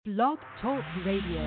Blog Talk Radio.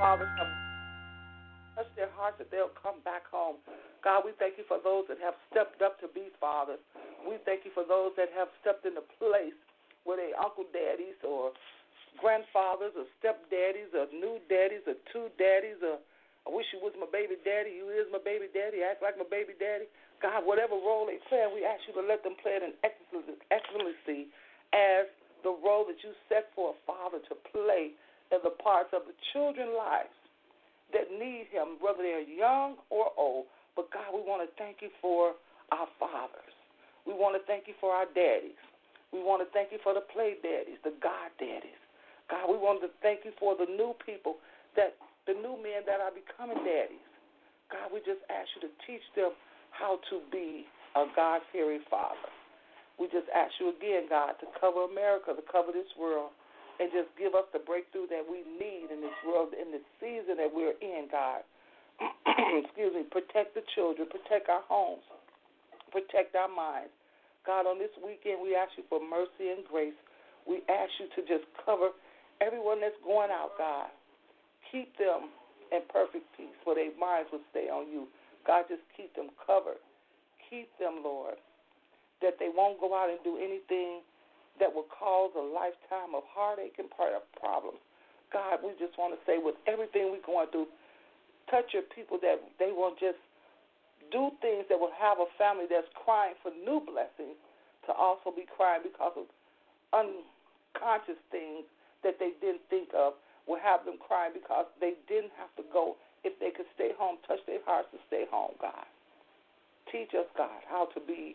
fathers have touched their hearts that they'll come back home. God, we thank you for those that have stepped up to be fathers. We thank you for those that have stepped into place where they uncle daddies or grandfathers or stepdaddies or new daddies or two daddies or I wish you was my baby daddy, you is my baby daddy, act like my baby daddy. God, whatever role they play, we ask you to let them play it in excellency as the role that you set for a father to play in the parts of the children's lives that need him, whether they're young or old. But, God, we want to thank you for our fathers. We want to thank you for our daddies. We want to thank you for the play daddies, the God daddies. God, we want to thank you for the new people, the new men that are becoming daddies. God, we just ask you to teach them how to be a God-fearing father. We just ask you again, God, to cover America, to cover this world, and just give us the breakthrough that we need in this world, in this season that we're in, God. Excuse me. Protect the children. Protect our homes. Protect our minds. God, on this weekend, we ask you for mercy and grace. We ask you to just cover everyone that's going out, God. Keep them in perfect peace where their minds will stay on you. God, just keep them covered. Keep them, Lord, that they won't go out and do anything that will cause a lifetime of heartache and problems. God, we just want to say with everything we're going through, touch your people that they won't just do things that will have a family that's crying for new blessings to also be crying because of unconscious things that they didn't think of, will have them crying because they didn't have to go. If they could stay home, touch their hearts to stay home, God. Teach us, God, how to be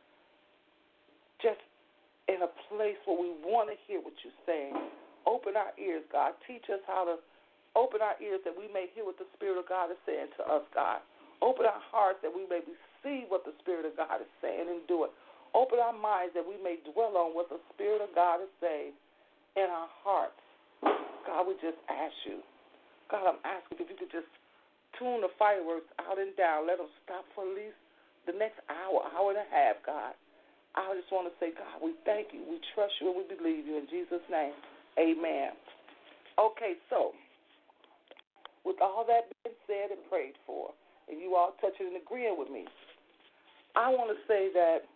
just in a place where we want to hear what you're saying. Open our ears, God. Teach us how to open our ears that we may hear what the Spirit of God is saying to us, God. Open our hearts that we may receive what the Spirit of God is saying and do it. Open our minds that we may dwell on what the Spirit of God is saying in our hearts. God, we just ask you. God, I'm asking if you could just tune the fireworks out and down. Let them stop for at least the next hour, hour and a half, God. I just want to say, God, we thank you. We trust you and we believe you. In Jesus' name, amen. Okay, so with all that being said and prayed for, and you all touching and agreeing with me, I want to say that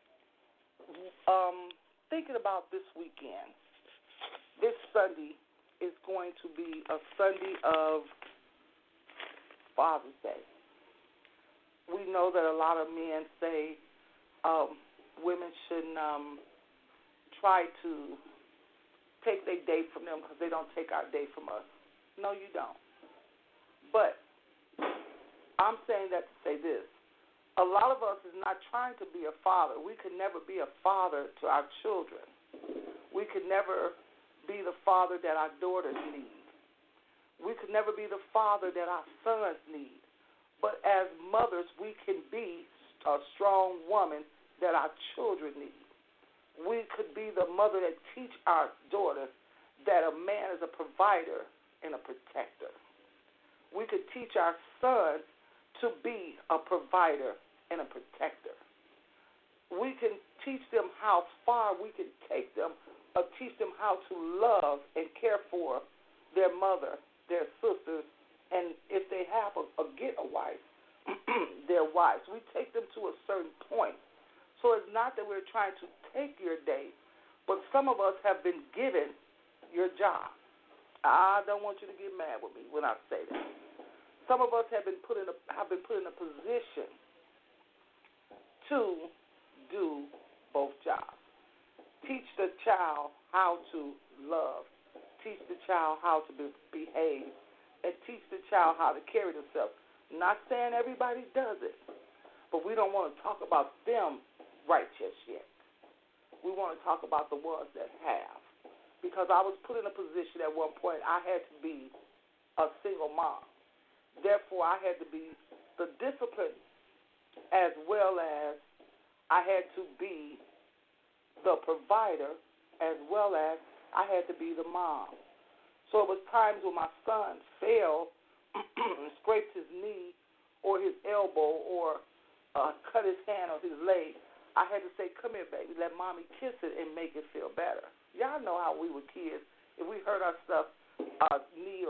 thinking about this weekend, this Sunday is going to be a Sunday of Father's Day. We know that a lot of men say women shouldn't try to take their day from them because they don't take our day from us. No, you don't. But I'm saying that to say this. A lot of us is not trying to be a father. We could never be a father to our children. We could never be the father that our daughters need. We could never be the father that our sons need. But as mothers, we can be a strong woman that our children need. We could be the mother that teach our daughters that a man is a provider and a protector. We could teach our sons to be a provider and a protector. We can teach them how far we can take them, or teach them how to love and care for their mother, their sisters, and if they have get a wife, their wives. We take them to a certain point. So it's not that we're trying to take your day, but some of us have been given your job. I don't want you to get mad with me when I say that. Some of us have been put in a position to do both jobs. Teach the child how to love. Teach the child how to behave. And teach the child how to carry themselves. Not saying everybody does it, but we don't want to talk about them right just yet. We want to talk about the ones that have. Because I was put in a position at one point I had to be a single mom. Therefore, I had to be the discipline as well as I had to be the provider as well as I had to be the mom. So it was times when my son fell and scraped his knee or his elbow or cut his hand or his leg. I had to say, come here, baby, let mommy kiss it and make it feel better. Y'all know how we were kids. If we hurt our stuff, knee or elbow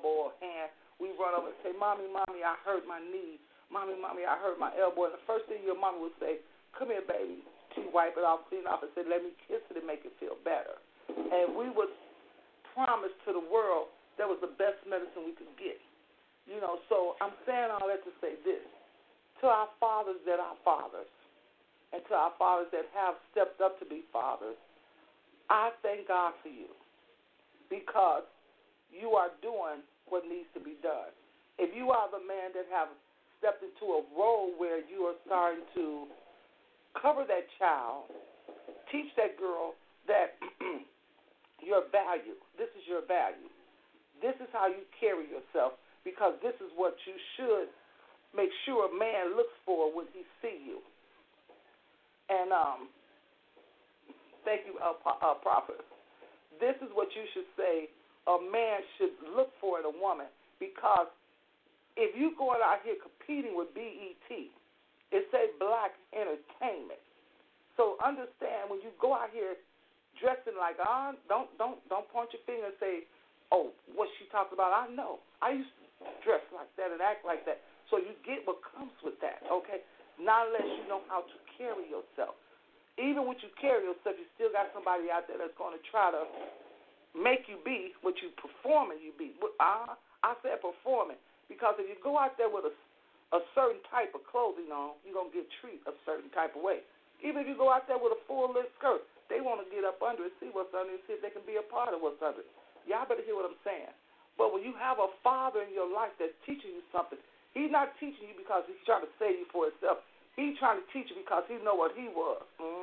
elbow or hand, we run over and say, Mommy, I hurt my knee. Mommy, I hurt my elbow. And the first thing your mama would say, come here, baby. She wipe it off, clean it off, and say, let me kiss it and make it feel better. And we would promise to the world that was the best medicine we could get. So I'm saying all that to say this. To our fathers that are fathers, and to our fathers that have stepped up to be fathers, I thank God for you because you are doing what needs to be done. If you are the man that have stepped into a role where you are starting to cover that child, teach that girl that your value, this is your value. This is how you carry yourself because this is what you should make sure a man looks for when he see you. And thank you, Prophet. This is what you should say a man should look for in a woman because if you going out here competing with BET, it say Black Entertainment. So understand when you go out here dressing like don't point your finger and say, oh, what she talks about. I know. I used to dress like that and act like that. So you get what comes with that, okay? Not unless you know how to carry yourself. Even when you carry yourself, you still got somebody out there that's going to try to make you be what you performing you be. I said performing because if you go out there with a certain type of clothing on, you're going to get treated a certain type of way. Even if you go out there with a full-length skirt, they want to get up under it, see what's under it, see if they can be a part of what's under it. Y'all better hear what I'm saying. But when you have a father in your life that's teaching you something, he's not teaching you because he's trying to save you for himself. He's trying to teach you because he know what he was.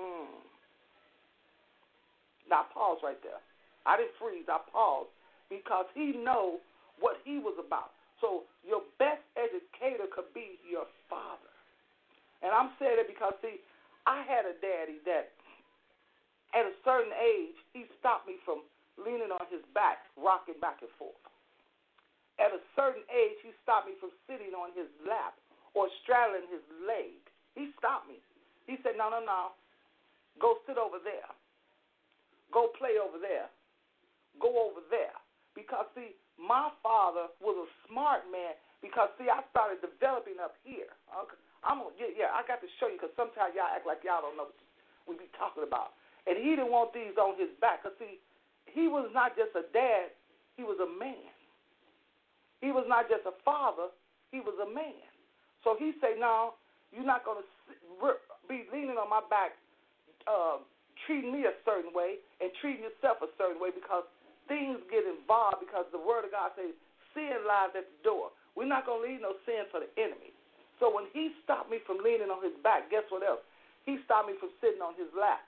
Now, pause right there. I didn't freeze. I paused because he know what he was about. So your best educator could be your father. And I'm saying that because, see, I had a daddy that at a certain age, he stopped me from leaning on his back, rocking back and forth. At a certain age, he stopped me from sitting on his lap or straddling his leg. He stopped me. He said, no. Go sit over there. Go play over there. Go over there. Because, see, my father was a smart man because, see, I started developing up here. Okay? I got to show you because sometimes y'all act like y'all don't know what we be talking about. And he didn't want these on his back because, see, he was not just a dad. He was a man. He was not just a father. He was a man. So he said, no, you're not going to be leaning on my back treating me a certain way and treating yourself a certain way because things get involved because the word of God says sin lies at the door. We're not going to leave no sin for the enemy. So when he stopped me from leaning on his back, guess what else? He stopped me from sitting on his lap.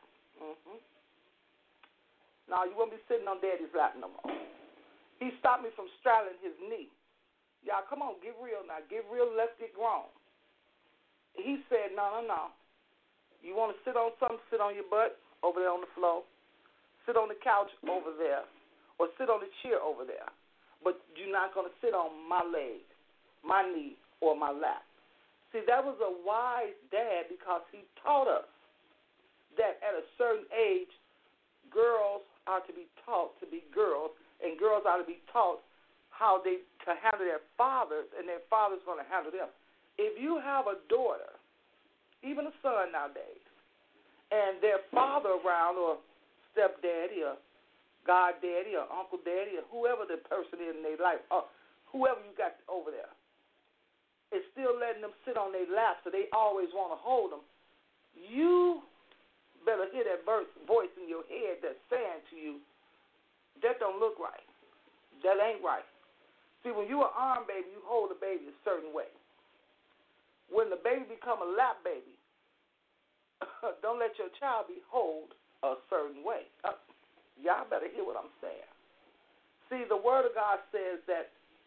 Now, you won't be sitting on daddy's lap no more. He stopped me from straddling his knee. Y'all, come on, get real now. Get real, let's get grown. He said, no. You want to sit on something, sit on your butt over there on the floor. Sit on the couch over there. Or sit on the chair over there. But you're not going to sit on my leg, my knee, or my lap. See, that was a wise dad because he taught us that at a certain age, girls are to be taught to be girls, and girls are to be taught how to handle their fathers, and their father's going to handle them. If you have a daughter, even a son nowadays, and their father around, or stepdaddy, or goddaddy, or uncle daddy, or whoever the person is in their life, or whoever you got over there, is still letting them sit on their lap, so they always want to hold them, you better hear that voice in your head that's saying to you, that don't look right. That ain't right. See, when you an arm baby, you hold the baby a certain way. When the baby become a lap baby, don't let your child be held a certain way. Y'all better hear what I'm saying. See, the Word of God says that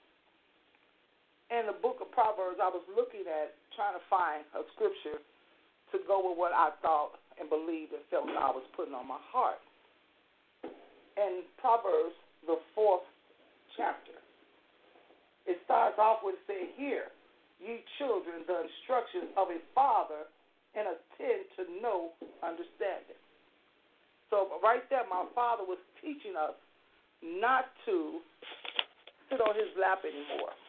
in the book of Proverbs, I was looking at trying to find a scripture to go with what I thought and believed and felt God was putting on my heart. In Proverbs, the 4th chapter, it starts off with saying, "Hear, ye children, the instructions of a father, and attend to know understanding." So right there, my father was teaching us not to sit on his lap anymore.